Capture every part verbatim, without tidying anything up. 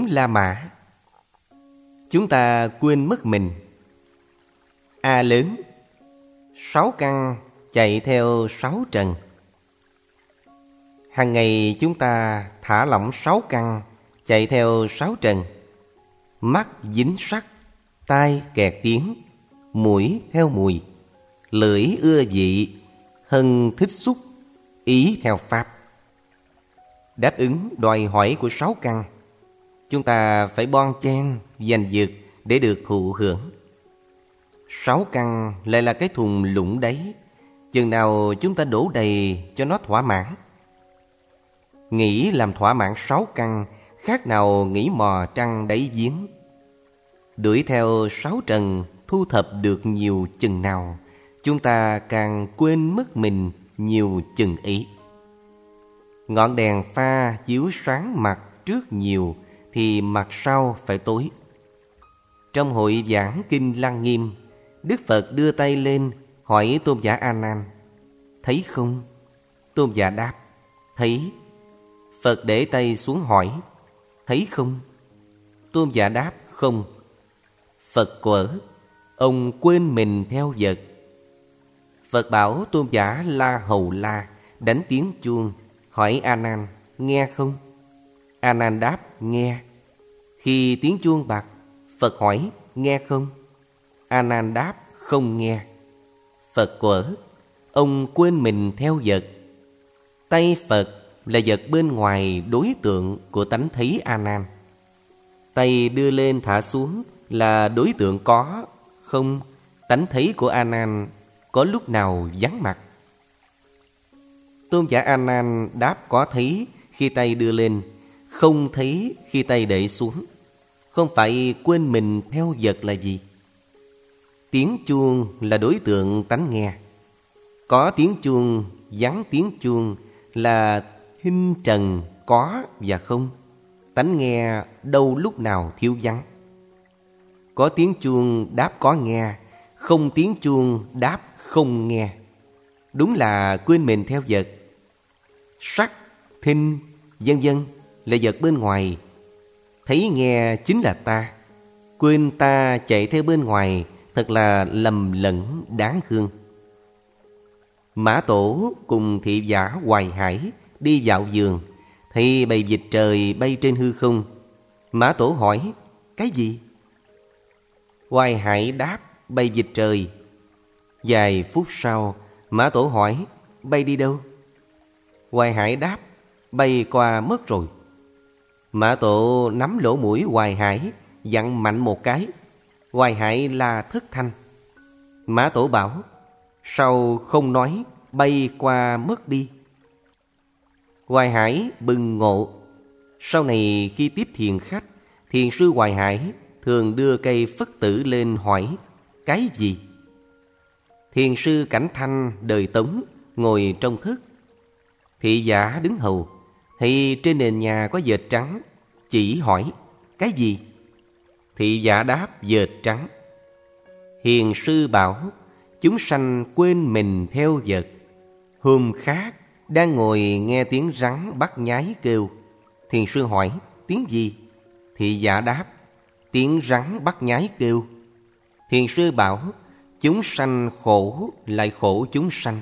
La Mã. Chúng ta quên mất mình. A lớn, sáu căn chạy theo sáu trần. Hàng ngày chúng ta thả lỏng sáu căn chạy theo sáu trần. Mắt dính sắc, tai kẹt tiếng, mũi theo mùi, lưỡi ưa vị, thân thích xúc, ý theo pháp. Đáp ứng đòi hỏi của sáu căn, chúng ta phải bon chen giành giật để được thụ hưởng. Sáu căn lại là cái thùng lũng đáy, chừng nào chúng ta đổ đầy cho nó thỏa mãn. Nghĩ làm thỏa mãn sáu căn khác nào nghĩ mò trăng đáy giếng. Đuổi theo sáu trần thu thập được nhiều chừng nào, chúng ta càng quên mất mình nhiều chừng ấy. Ngọn đèn pha chiếu sáng mặt trước nhiều thì mặt sau phải tối. Trong hội giảng kinh Lăng Nghiêm, Đức Phật đưa tay lên hỏi tôn giả A Nan: thấy không? Tôn giả đáp: thấy. Phật để tay xuống hỏi: thấy không? Tôn giả đáp: không. Phật quở: ông quên mình theo vật. Phật bảo tôn giả La Hầu La đánh tiếng chuông hỏi A Nan: nghe không? A Nan đáp: nghe. Khi tiếng chuông bạc, Phật hỏi: nghe không? A Nan đáp: không nghe. Phật quở: ông quên mình theo vật. Tay Phật là vật bên ngoài đối tượng của tánh thấy A Nan. Tay đưa lên thả xuống là đối tượng có, không, tánh thấy của A Nan có lúc nào vắng mặt. Tôn giả A Nan đáp: có thấy khi tay đưa lên, không thấy khi tay để xuống. Không phải quên mình theo vật là gì? Tiếng chuông là đối tượng tánh nghe. Có tiếng chuông, vắng tiếng chuông là hình trần có và không. Tánh nghe đâu lúc nào thiếu vắng. Có tiếng chuông đáp có nghe, không tiếng chuông đáp không nghe. Đúng là quên mình theo vật. Sắc, thinh, vân vân là vật bên ngoài. Thấy nghe chính là ta. Quên ta chạy theo bên ngoài, thật là lầm lẫn đáng thương. Mã Tổ cùng thị giả Hoài Hải đi dạo vườn, thấy bầy vịt trời bay trên hư không. Mã Tổ hỏi: cái gì? Hoài Hải đáp: bay vịt trời. Vài phút sau, Mã Tổ hỏi: bay đi đâu? Hoài Hải đáp: bay qua mất rồi. Mã Tổ nắm lỗ mũi Hoài Hải, dặn mạnh một cái. Hoài Hải la thất thanh. Mã Tổ bảo: sao không nói bay qua mất đi? Hoài Hải bừng ngộ. Sau này khi tiếp thiền khách, thiền sư Hoài Hải thường đưa cây phất tử lên hỏi: cái gì? Thiền sư Cảnh Thanh đời Tống ngồi trong thức. Thị giả đứng hầu, thì trên nền nhà có dệt trắng, chỉ hỏi: cái gì? Thị giả đáp: dệt trắng. Hiền sư bảo: chúng sanh quên mình theo vật. Hôm khác đang ngồi nghe tiếng rắn bắt nhái kêu. Thiền sư hỏi: tiếng gì? Thị giả đáp: tiếng rắn bắt nhái kêu. Thiền sư bảo: chúng sanh khổ lại khổ chúng sanh.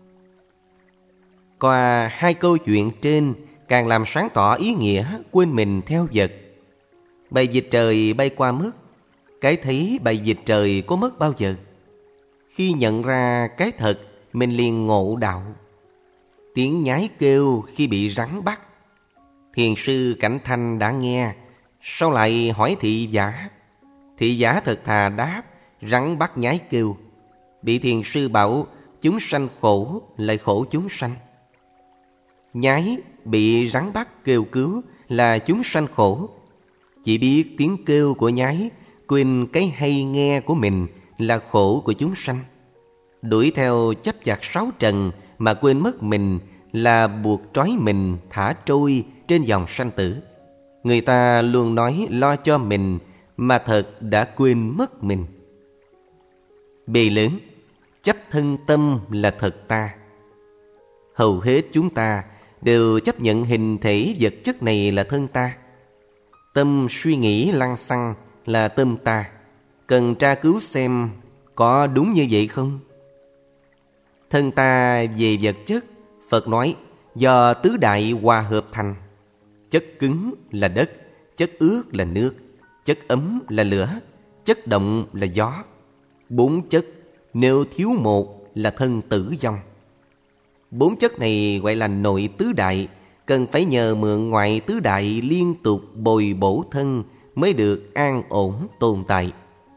Qua hai câu chuyện trên càng làm sáng tỏ ý nghĩa quên mình theo vật. Bầy vịt trời bay qua mất. Cái thấy bầy vịt trời có mất bao giờ? Khi nhận ra cái thật, mình liền ngộ đạo. Tiếng nhái kêu khi bị rắn bắt. Thiền sư Cảnh Thanh đã nghe, sau lại hỏi thị giả. Thị giả thật thà đáp: rắn bắt nhái kêu. Bị thiền sư bảo: chúng sanh khổ lại khổ chúng sanh. Nhái bị rắn bắt kêu cứu là chúng sanh khổ. Chỉ biết tiếng kêu của nhái, quên cái hay nghe của mình là khổ của chúng sanh. Đuổi theo chấp chặt sáu trần mà quên mất mình là buộc trói mình thả trôi trên dòng sanh tử. Người ta luôn nói lo cho mình mà thật đã quên mất mình. Bề lớn, chấp thân tâm là thật ta. Hầu hết chúng ta đều chấp nhận hình thể vật chất này là thân ta. Tâm suy nghĩ lăng xăng là tâm ta. Cần tra cứu xem có đúng như vậy không? Thân ta về vật chất, Phật nói do tứ đại hòa hợp thành. Chất cứng là đất, chất ướt là nước, chất ấm là lửa, chất động là gió. Bốn chất nếu thiếu một là thân tử vong. Bốn chất này gọi là nội tứ đại, cần phải nhờ mượn ngoại tứ đại liên tục bồi bổ thân mới được an ổn tồn tại.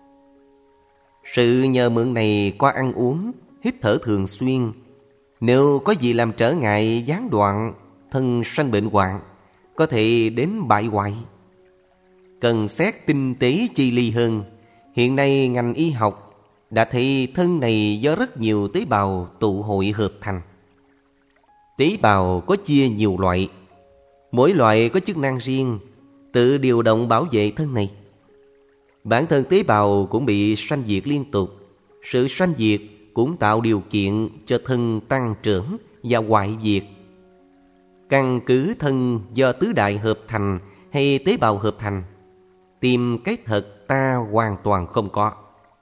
Sự nhờ mượn này qua ăn uống, hít thở thường xuyên. Nếu có gì làm trở ngại gián đoạn, thân sanh bệnh hoạn, có thể đến bại hoại. Cần xét tinh tế chi ly hơn. Hiện nay ngành y học đã thấy thân này do rất nhiều tế bào tụ hội hợp thành. Tế bào có chia nhiều loại, mỗi loại có chức năng riêng, tự điều động bảo vệ thân này. Bản thân tế bào cũng bị sanh diệt liên tục. Sự sanh diệt cũng tạo điều kiện cho thân tăng trưởng và hoại diệt. Căn cứ thân do tứ đại hợp thành hay tế bào hợp thành, tìm cái thật ta hoàn toàn không có.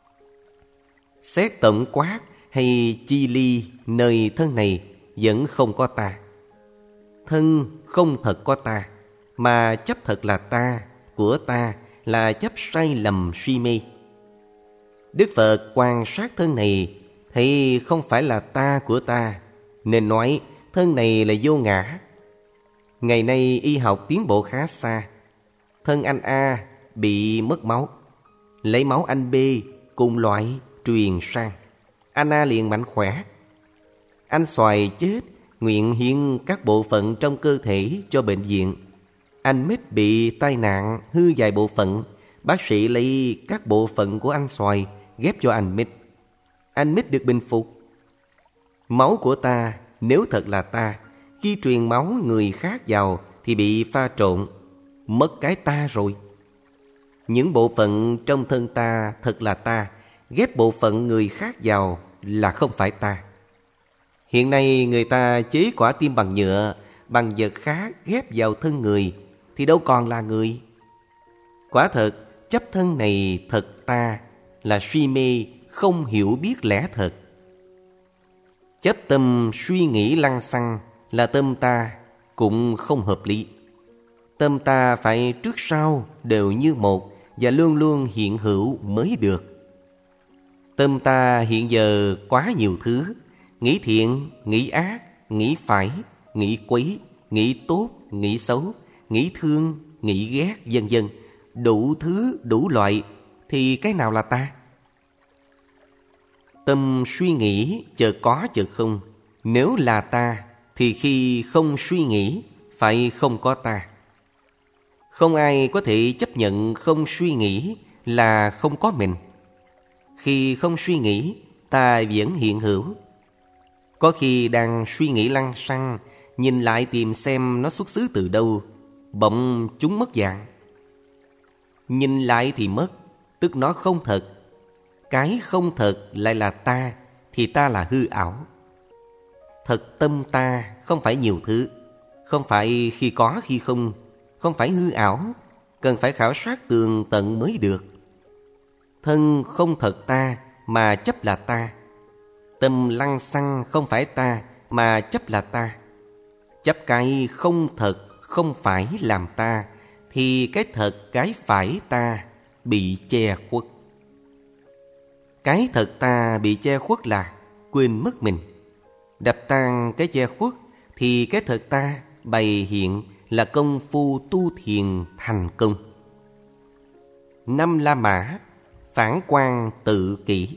Xét tổng quát hay chi ly nơi thân này vẫn không có ta. Thân không thật có ta, mà chấp thật là ta, của ta, là chấp sai lầm suy mê. Đức Phật quan sát thân này thấy không phải là ta của ta, nên nói thân này là vô ngã. Ngày nay y học tiến bộ khá xa. Thân anh A bị mất máu, lấy máu anh B cùng loại truyền sang. Anh A liền mạnh khỏe. Anh xoài chết, nguyện hiến các bộ phận trong cơ thể cho bệnh viện. Anh Mít bị tai nạn hư vài bộ phận, bác sĩ lấy các bộ phận của anh xoài ghép cho anh Mít. Anh Mít được bình phục. Máu của ta nếu thật là ta, khi truyền máu người khác vào thì bị pha trộn, mất cái ta rồi. Những bộ phận trong thân ta thật là ta, ghép bộ phận người khác vào là không phải ta. Hiện nay người ta chế quả tim bằng nhựa, bằng vật khác ghép vào thân người thì đâu còn là người. Quả thật, chấp thân này thật ta là suy mê, không hiểu biết lẽ thật. Chấp tâm suy nghĩ lăng xăng là tâm ta cũng không hợp lý. Tâm ta phải trước sau đều như một và luôn luôn hiện hữu mới được. Tâm ta hiện giờ quá nhiều thứ, nghĩ thiện, nghĩ ác, nghĩ phải, nghĩ quấy, nghĩ tốt, nghĩ xấu, nghĩ thương, nghĩ ghét, vân vân, đủ thứ, đủ loại, thì cái nào là ta? Tâm suy nghĩ chợt có chợt không. Nếu là ta thì khi không suy nghĩ phải không có ta. Không ai có thể chấp nhận không suy nghĩ là không có mình. Khi không suy nghĩ, ta vẫn hiện hữu. Có khi đang suy nghĩ lăng xăng, nhìn lại tìm xem nó xuất xứ từ đâu, bỗng chúng mất dạng. Nhìn lại thì mất, tức nó không thật. Cái không thật lại là ta, thì ta là hư ảo. Thật tâm ta không phải nhiều thứ, không phải khi có khi không, không phải hư ảo, cần phải khảo sát tường tận mới được. Thân không thật ta mà chấp là ta. Tâm lăng xăng không phải ta mà chấp là ta. Chấp cái không thật không phải làm ta, thì cái thật cái phải ta bị che khuất. Cái thật ta bị che khuất là quên mất mình. Đập tan cái che khuất thì cái thật ta bày hiện là công phu tu thiền thành công. Năm La Mã phản quan tự kỷ.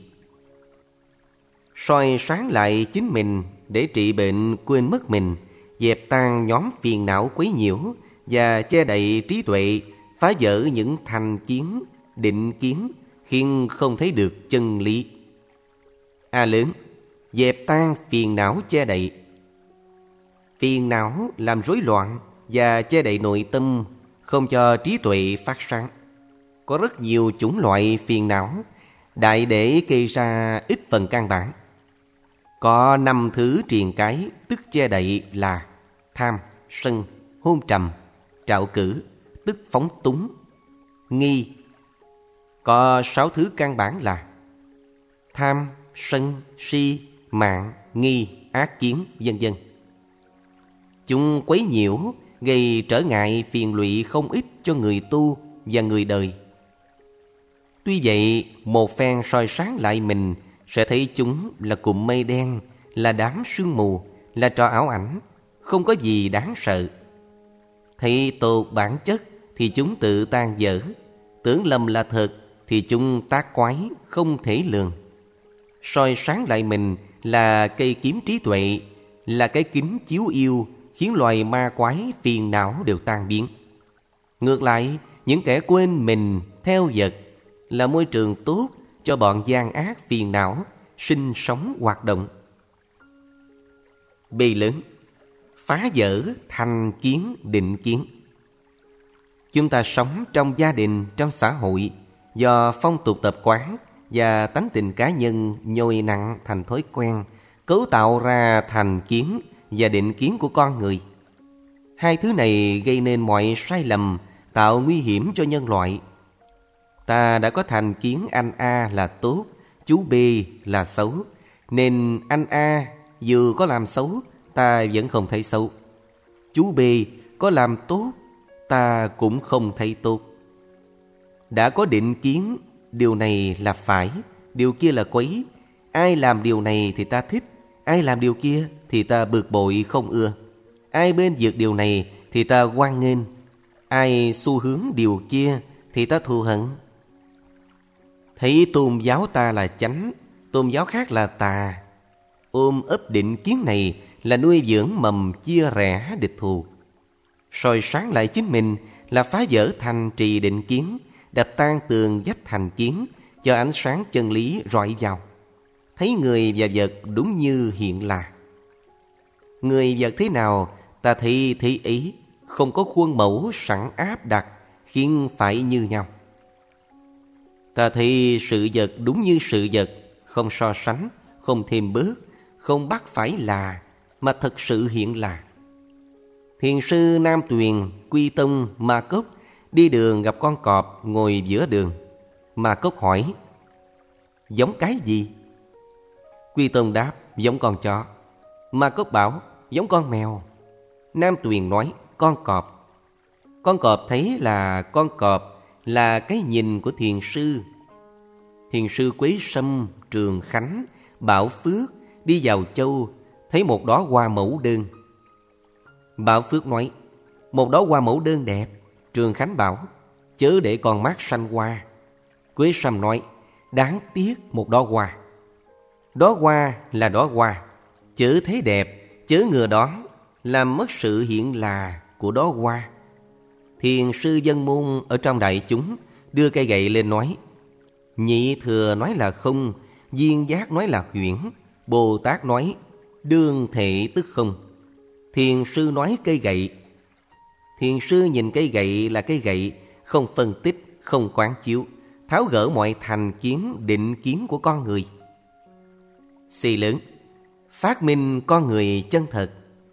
Soi sáng lại chính mình để trị bệnh quên mất mình, dẹp tan nhóm phiền não quấy nhiễu và che đậy trí tuệ, phá vỡ những thành kiến, định kiến khiến không thấy được chân lý. A lớn, dẹp tan phiền não che đậy. Phiền não làm rối loạn và che đậy nội tâm, không cho trí tuệ phát sáng. Có rất nhiều chủng loại phiền não, đại để kê ra ít phần căn bản. Có năm thứ triền cái, tức che đậy là tham, sân, hôn trầm, trạo cử, tức phóng túng. Nghi có sáu thứ căn bản là tham, sân, si, mạn, nghi, ác kiến, vân vân. Chúng quấy nhiễu, gây trở ngại phiền lụy không ít cho người tu và người đời. Tuy vậy, một phen soi sáng lại mình sẽ thấy chúng là cụm mây đen, là đám sương mù, là trò ảo ảnh, không có gì đáng sợ. Thấy tột bản chất thì chúng tự tan vỡ, tưởng lầm là thật thì chúng tác quái không thể lường. Soi sáng lại mình là cây kiếm trí tuệ, là cái kính chiếu yêu, khiến loài ma quái phiền não đều tan biến. Ngược lại, những kẻ quên mình theo vật là môi trường tốt cho bọn gian ác phiền não sinh sống hoạt động. B lớn, phá vỡ thành kiến định kiến. Chúng ta sống trong gia đình, trong xã hội, do phong tục tập quán và tánh tình cá nhân nhồi nặng thành thói quen, cấu tạo ra thành kiến và định kiến của con người. Hai thứ này gây nên mọi sai lầm, tạo nguy hiểm cho nhân loại. Ta đã có thành kiến anh A là tốt, chú B là xấu, nên anh A dù có làm xấu, ta vẫn không thấy xấu. Chú B có làm tốt, ta cũng không thấy tốt. Đã có định kiến, điều này là phải, điều kia là quấy. Ai làm điều này thì ta thích, ai làm điều kia thì ta bực bội không ưa. Ai bên vực điều này thì ta hoan nghênh, ai xu hướng điều kia thì ta thù hận. Thấy tôn giáo ta là chánh, tôn giáo khác là tà. Ôm ấp định kiến này là nuôi dưỡng mầm chia rẽ địch thù. Soi sáng lại chính mình là phá vỡ thành trì định kiến, đập tan tường vách thành kiến, cho ánh sáng chân lý rọi vào. Thấy người và vật đúng như hiện là. Người vật thế nào, ta thấy thế ý, không có khuôn mẫu sẵn áp đặt, khiến phải như nhau. Ta thấy sự vật đúng như sự vật, không so sánh, không thêm bớt, không bắt phải là, mà thật sự hiện là. Thiền sư Nam Tuyền, Quy Tông, Ma Cốc đi đường gặp con cọp ngồi giữa đường. Ma Cốc hỏi: giống cái gì? Quy Tông đáp: giống con chó. Ma Cốc bảo: giống con mèo. Nam Tuyền nói: con cọp. Con cọp thấy là con cọp là cái nhìn của thiền sư. Thiền sư Quế Sâm, Trường Khánh, Bảo Phước đi vào châu, thấy một đóa hoa mẫu đơn. Bảo Phước nói: một đóa hoa mẫu đơn đẹp. Trường Khánh bảo: chớ để con mắt sanh hoa. Quế Sâm nói: đáng tiếc một đóa hoa. Đóa hoa là đóa hoa, chớ thấy đẹp, chớ ngừa đón, làm mất sự hiện là của đóa hoa. Thiền sư Dân Môn ở trong đại chúng đưa cây gậy lên nói: Nhị Thừa nói là không, Viên Giác nói là huyễn, Bồ Tát nói đương thể tức không. Thiền sư nói cây gậy. Thiền sư nhìn cây gậy là cây gậy, không phân tích, không quán chiếu, tháo gỡ mọi thành kiến, định kiến của con người. C lớn, phát minh con người chân thật.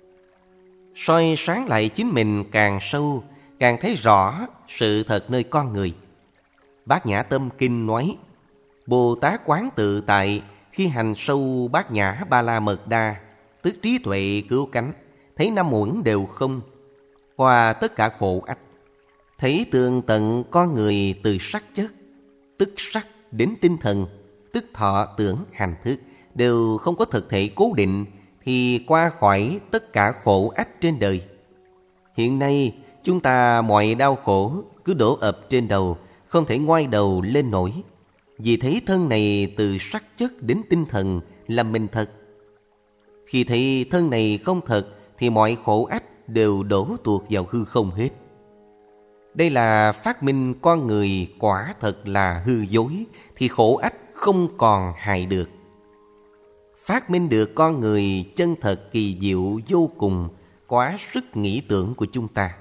Soi sáng lại chính mình càng sâu, càng thấy rõ sự thật nơi con người. Bát Nhã Tâm Kinh nói: Bồ Tát quán tự tại khi hành sâu Bát Nhã Ba La Mật Đa, tức trí tuệ cứu cánh, thấy năm uẩn đều không, qua tất cả khổ ách, thấy tường tận con người từ sắc chất, tức sắc đến tinh thần, tức thọ tưởng hành thức đều không có thực thể cố định, thì qua khỏi tất cả khổ ách trên đời. Hiện nay chúng ta mọi đau khổ cứ đổ ập trên đầu, không thể ngoai đầu lên nổi, vì thấy thân này từ sắc chất đến tinh thần là mình thật. Khi thấy thân này không thật thì mọi khổ ách đều đổ tuột vào hư không hết. Đây là phát minh con người quả thật là hư dối, thì khổ ách không còn hại được. Phát minh được con người chân thật kỳ diệu vô cùng, quá sức nghĩ tưởng của chúng ta.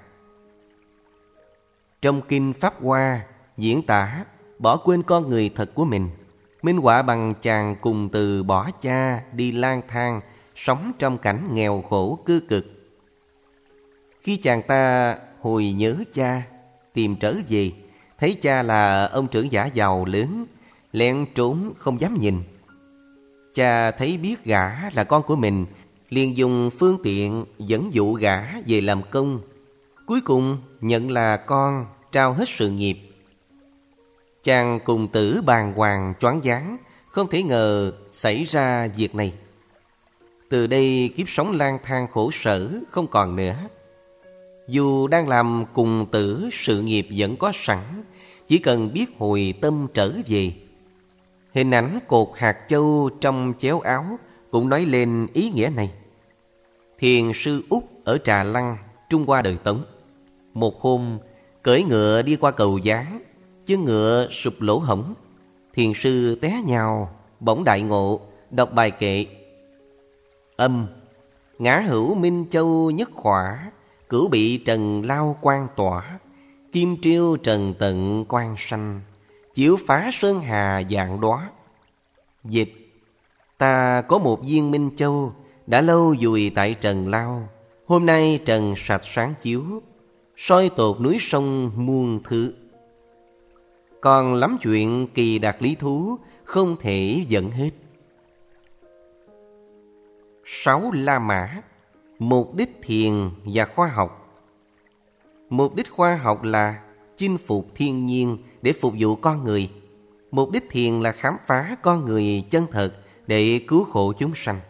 Trong Kinh Pháp Hoa diễn tả bỏ quên con người thật của mình, minh họa bằng chàng cùng từ bỏ cha đi lang thang, sống trong cảnh nghèo khổ cơ cực. Khi chàng ta hồi nhớ cha, tìm trở về. Thấy cha là ông trưởng giả giàu lớn, lén trốn không dám nhìn. Cha thấy biết gã là con của mình, liền dùng phương tiện dẫn dụ gã về làm công. Cuối cùng nhận là con, trao hết sự nghiệp. Chàng cùng tử bàng hoàng choáng váng, không thể ngờ xảy ra việc này. Từ đây kiếp sống lang thang khổ sở không còn nữa. Dù đang làm cùng tử, sự nghiệp vẫn có sẵn, chỉ cần biết hồi tâm trở về. Hình ảnh cột hạt châu trong chéo áo cũng nói lên ý nghĩa này. Thiền sư Úc ở Trà Lăng, Trung Hoa đời Tống. Một hôm, cưỡi ngựa đi qua cầu Gián, chân ngựa sụp lỗ hổng. Thiền sư té nhào, bỗng đại ngộ, đọc bài kệ: Âm, ngã hữu minh châu nhất khỏa, cửu bị trần lao quan tỏa, kim triêu trần tận quan sanh, chiếu phá sơn hà dạng đóa. Dịch: ta có một viên minh châu, đã lâu vùi tại trần lao, hôm nay trần sạch sáng chiếu, soi tột núi sông muôn thứ. Còn lắm chuyện kỳ đạt lý thú, không thể dẫn hết. Sáu La Mã: mục đích thiền và khoa học. Mục đích khoa học là chinh phục thiên nhiên để phục vụ con người. Mục đích thiền là khám phá con người chân thật để cứu khổ chúng sanh.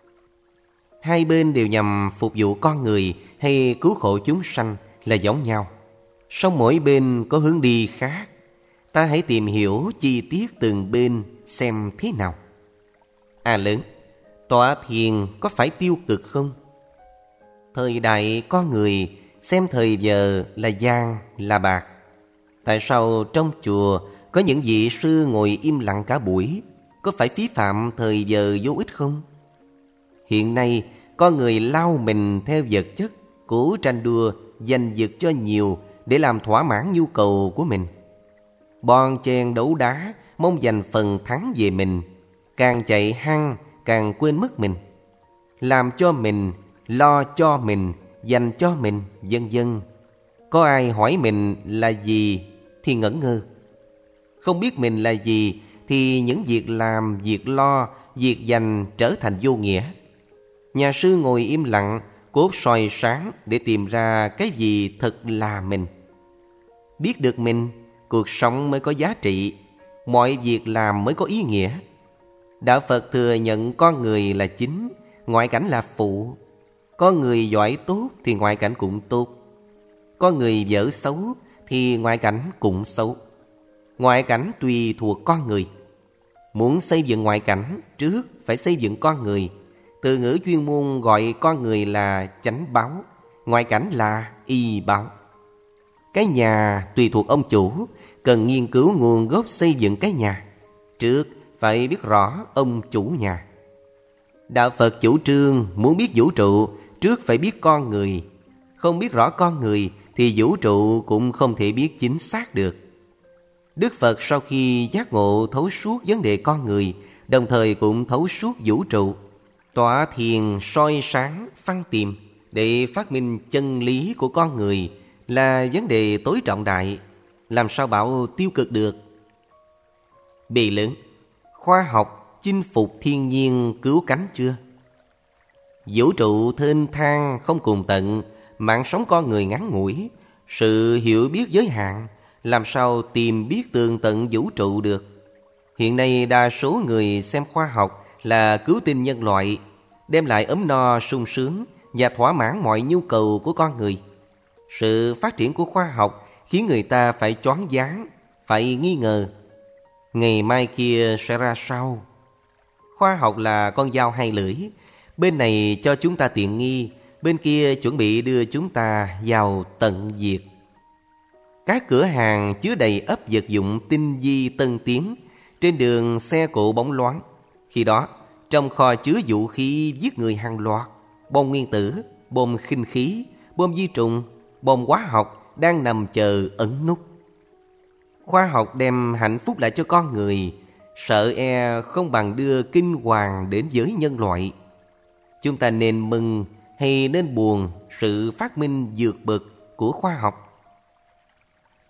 Hai bên đều nhằm phục vụ con người hay cứu khổ chúng sanh là giống nhau, song mỗi bên có hướng đi khác. Ta hãy tìm hiểu chi tiết từng bên xem thế nào. A lớn: tọa thiền có phải tiêu cực không? Thời đại con người xem thời giờ là vàng là bạc. Tại sao trong chùa có những vị sư ngồi im lặng cả buổi? Có phải phí phạm thời giờ vô ích không? Hiện nay con người lao mình theo vật chất, cố tranh đua giành giật cho nhiều để làm thỏa mãn nhu cầu của mình. Bon chen đấu đá mong giành phần thắng về mình, càng chạy hăng càng quên mất mình. Làm cho mình, lo cho mình, dành cho mình, vân vân. Có ai hỏi mình là gì thì ngẩn ngơ. Không biết mình là gì thì những việc làm, việc lo, việc dành trở thành vô nghĩa. Nhà sư ngồi im lặng, cố soi sáng để tìm ra cái gì thật là mình. Biết được mình, cuộc sống mới có giá trị, mọi việc làm mới có ý nghĩa. Đạo Phật thừa nhận con người là chính, ngoại cảnh là phụ. Có người giỏi tốt thì ngoại cảnh cũng tốt. Có người dở xấu thì ngoại cảnh cũng xấu. Ngoại cảnh tùy thuộc con người. Muốn xây dựng ngoại cảnh, trước phải xây dựng con người. Từ ngữ chuyên môn gọi con người là chánh báo, ngoại cảnh là y báo. Cái nhà tùy thuộc ông chủ, cần nghiên cứu nguồn gốc xây dựng cái nhà. Trước phải biết rõ ông chủ nhà. Đạo Phật chủ trương muốn biết vũ trụ, trước phải biết con người. Không biết rõ con người thì vũ trụ cũng không thể biết chính xác được. Đức Phật sau khi giác ngộ thấu suốt vấn đề con người, đồng thời cũng thấu suốt vũ trụ. Tọa thiền soi sáng phân tìm để phát minh chân lý của con người là vấn đề tối trọng đại, làm sao bảo tiêu cực được. Bì lớn: khoa học chinh phục thiên nhiên cứu cánh chưa? Vũ trụ thênh thang không cùng tận, mạng sống con người ngắn ngủi, sự hiểu biết giới hạn, làm sao tìm biết tường tận vũ trụ được. Hiện nay đa số người xem khoa học là cứu tinh nhân loại, đem lại ấm no sung sướng và thỏa mãn mọi nhu cầu của con người. Sự phát triển của khoa học khiến người ta phải choáng váng, phải nghi ngờ. Ngày mai kia sẽ ra sao? Khoa học là con dao hai lưỡi, bên này cho chúng ta tiện nghi, bên kia chuẩn bị đưa chúng ta vào tận diệt. Các cửa hàng chứa đầy ắp vật dụng tinh vi tân tiến, trên đường xe cộ bóng loáng. Khi đó, trong kho chứa vũ khí giết người hàng loạt, bom nguyên tử, bom khinh khí, bom vi trùng, bom hóa học đang nằm chờ ẩn nút. Khoa học đem hạnh phúc lại cho con người, sợ e không bằng đưa kinh hoàng đến với nhân loại. Chúng ta nên mừng hay nên buồn sự phát minh vượt bậc của khoa học?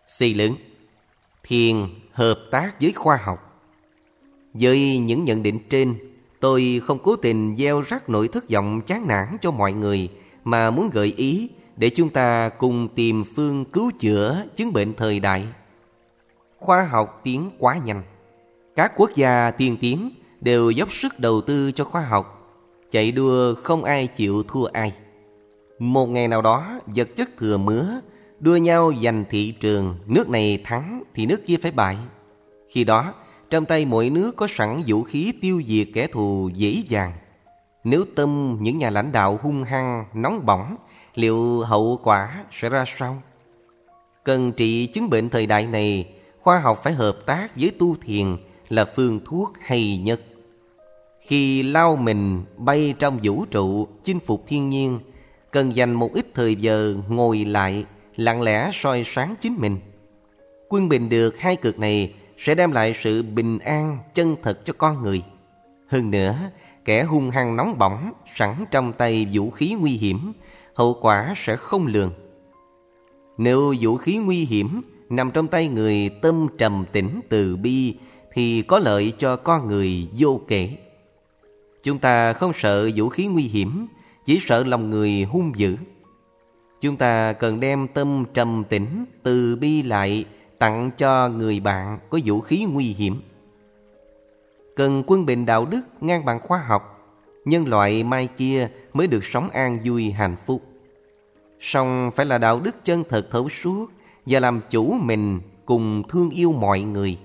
C lớn. Thiền hợp tác với khoa học. Với những nhận định trên, tôi không cố tình gieo rắc nỗi thất vọng chán nản cho mọi người, mà muốn gợi ý để chúng ta cùng tìm phương cứu chữa chứng bệnh thời đại. Khoa học tiến quá nhanh. Các quốc gia tiên tiến đều dốc sức đầu tư cho khoa học, chạy đua không ai chịu thua ai. Một ngày nào đó, vật chất thừa mứa, đua nhau giành thị trường, nước này thắng thì nước kia phải bại. Khi đó, trong tay mỗi nước có sẵn vũ khí tiêu diệt kẻ thù dễ dàng. Nếu tâm những nhà lãnh đạo hung hăng, nóng bỏng, liệu hậu quả sẽ ra sao? Cần trị chứng bệnh thời đại này, khoa học phải hợp tác với tu thiền là phương thuốc hay nhất. Khi lao mình bay trong vũ trụ, chinh phục thiên nhiên, cần dành một ít thời giờ ngồi lại, lặng lẽ soi sáng chính mình. Quân bình được hai cực này sẽ đem lại sự bình an chân thật cho con người. Hơn nữa, kẻ hung hăng nóng bỏng sẵn trong tay vũ khí nguy hiểm, hậu quả sẽ không lường. Nếu vũ khí nguy hiểm nằm trong tay người tâm trầm tĩnh từ bi thì có lợi cho con người vô kể. Chúng ta không sợ vũ khí nguy hiểm, chỉ sợ lòng người hung dữ. Chúng ta cần đem tâm trầm tĩnh từ bi lại tặng cho người bạn có vũ khí nguy hiểm. Cần quân bình đạo đức ngang bằng khoa học, nhân loại mai kia mới được sống an vui hạnh phúc. Song phải là đạo đức chân thật thấu suốt và làm chủ mình cùng thương yêu mọi người.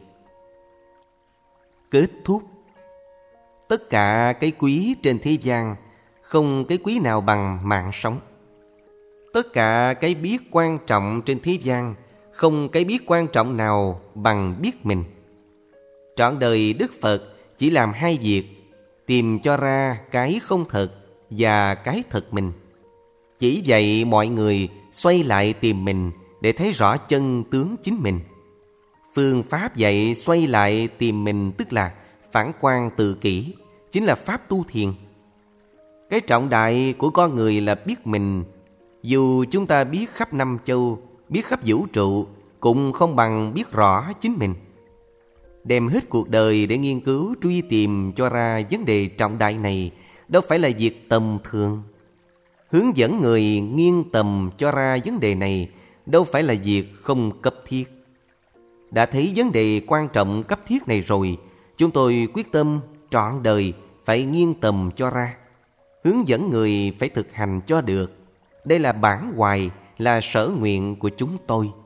Kết thúc. Tất cả cái quý trên thế gian, không cái quý nào bằng mạng sống. Tất cả cái biết quan trọng trên thế gian, không cái biết quan trọng nào bằng biết mình. Trọn đời Đức Phật chỉ làm hai việc: tìm cho ra cái không thật và cái thật mình. Chỉ dạy mọi người xoay lại tìm mình để thấy rõ chân tướng chính mình. Phương pháp dạy xoay lại tìm mình tức là phản quan tự kỷ, chính là pháp tu thiền. Cái trọng đại của con người là biết mình. Dù chúng ta biết khắp năm châu, biết khắp vũ trụ, cũng không bằng biết rõ chính mình. Đem hết cuộc đời để nghiên cứu truy tìm cho ra vấn đề trọng đại này đâu phải là việc tầm thường. Hướng dẫn người nghiên tầm cho ra vấn đề này đâu phải là việc không cấp thiết. Đã thấy vấn đề quan trọng cấp thiết này rồi, chúng tôi quyết tâm trọn đời phải nghiên tầm cho ra. Hướng dẫn người phải thực hành cho được. Đây là bản hoài, là sở nguyện của chúng tôi.